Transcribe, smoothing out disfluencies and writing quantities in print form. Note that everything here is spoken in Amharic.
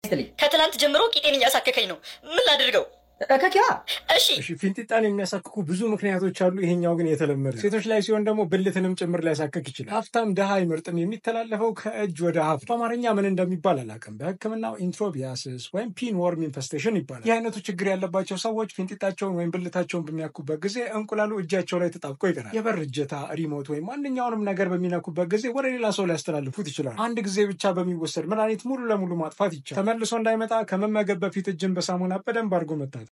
ይስጥልኝ። ከትላንት ጀምሮ ቂጤን እያሳከከኝ ነው። ምን ላድርገው? ከኪያ እሺ ፊንጢጣን የሚያሳክኩ ብዙ ምክንያቶች አሉ። ይሄኛው ግን የተለመደ ሴቶች ላይ ሲሆን ደግሞ ብልትንም ጭምር ሊያሳክክ ይችላል። ሀብታም ድሃ አይመርጥም። የሚተላለፈው ከእጅ ወደ አፍ። በአማርኛ ምን እንደሚባል አላውቅም። በሕክምናው ኢንትሮቢያሲስ ወይም ፒን ወርም ኢንፌስቴሽን ይባላል። ይህ አይነቱ ችግር ያለባቸው ሰዎች ፊንጢጣቸውን ወይም ብልታቸውን በሚያኩበት ጊዜ እንቁላሉ እጃቸው ላይ ተጣብቆ ይቀራል። የበር እጀታ፣ ሪሞት ወይም ማንኛውንም ነገር በሚነኩበት ጊዜ ወደ ሌላ ሰው ሊያስተላልፉት ይችላል። አንድ ጊዜ ብቻ በሚወሰድ መድኃኒት ሙሉ ለሙሉ ማጥፋት ይቻላል። ተመልሶ እንዳይመጣ ከመመገብ በፊት እጅን በሳሙና በደንብ አድርጎ መታጠብ።